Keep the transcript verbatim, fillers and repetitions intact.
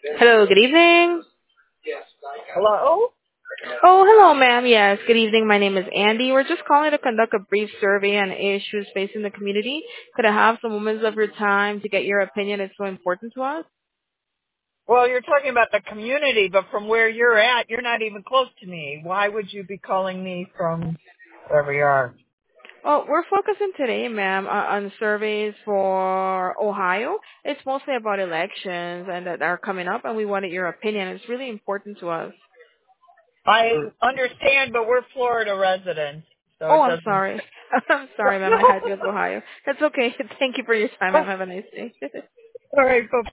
Hello, good evening. Hello? Oh, hello, ma'am. Yes, good evening. My name is Andy. We're just calling to conduct a brief survey on issues facing the community. Could I have some moments of your time to get your opinion? It's so important to us. Well, you're talking about the community, but from where you're at, you're not even close to me. Why would you be calling me from wherever you are? Oh, we're focusing today, ma'am, uh, on surveys for Ohio. It's mostly about elections and that are coming up, and we wanted your opinion. It's really important to us. I understand, but we're Florida residents, so Oh, it I'm doesn't. sorry. I'm sorry, ma'am. I had you as Ohio. That's okay. Thank you for your time, ma'am. Have a nice day. All right, bye.